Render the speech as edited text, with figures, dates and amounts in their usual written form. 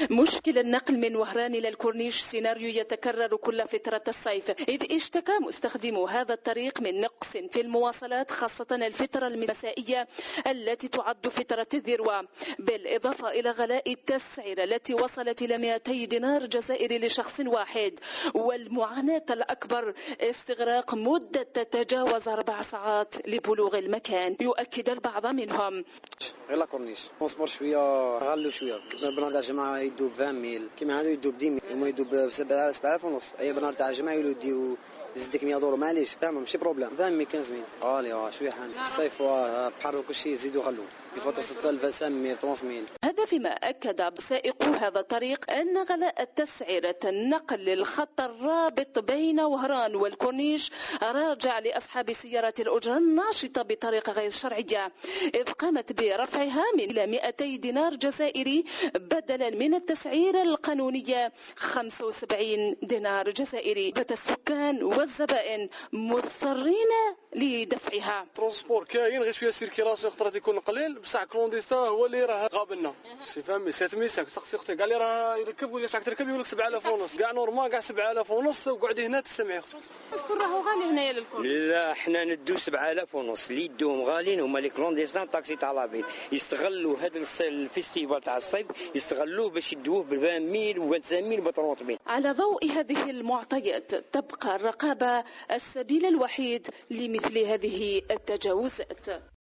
مشكل النقل من وهران إلى الكورنيش سيناريو يتكرر كل فترة الصيف، إذ اشتكى مستخدمو هذا الطريق من نقص في المواصلات خاصة الفترة المسائية التي تعد فترة الذروة، بالإضافة إلى غلاء التسعيرة التي وصلت إلى 200 دينار جزائري لشخص واحد، والمعاناة الأكبر استغراق مدة تتجاوز 4 ساعات لبلوغ المكان. يؤكد البعض منهم غير لا كورنيش نصبر شويه غالوا شويه. بنار تاع الجماعه يدوب 20 ميل كيما هذا يدوب 10 ميل هما يدوب ب 7000 ونص. اي بنار تاع الجماعه يديو زدك 100 دولار معليش فاهم ماشي بروبليم. 20 ميل 15 ميل غالي شويه حان الصيف بحر كل شيء يزيدوا غلو دي فوتو 25 ميل 30 ميل. هذا فيما أكد سائقو هذا الطريق أن غلاء تسعيرة النقل للخط الرابط بين وهران والكورنيش راجع لأصحاب سيارات الأجرة الناشطة بطريقة غير شرعية، إذ قامت برفعها من إلى 200 دينار جزائري بدلا من التسعيرة القانونية 75 دينار جزائري. بات السكان والزبائن مضطرين لدفعها. ترونسبور كاين غير شويه سيركيلاسيون خطرات يكون قليل بصح كلونديستا هو اللي راه غابنا سي فهمي 7500 تقصي اختي قال لي راه يركب ولا ساعه تركب يقول لك 7000 ونص كاع نورمال كاع 7000 ونص وقعدي هنا تسمعي اختي. شكون راهو غالي هنايا للكل؟ لا حنا ندو 7000 ونص اللي يدوهم غاليين هما لي كلونديستا طاكسي تاع لابيل يستغلوا هذا الفيستيفال تاع الصيف يستغلوه باش يدوه ب 20 ميل و 25 ميل و 30 ميل. على ضوء هذه المعطيات تبقى الرقابة السبيل الوحيد لمثل هذه التجاوزات.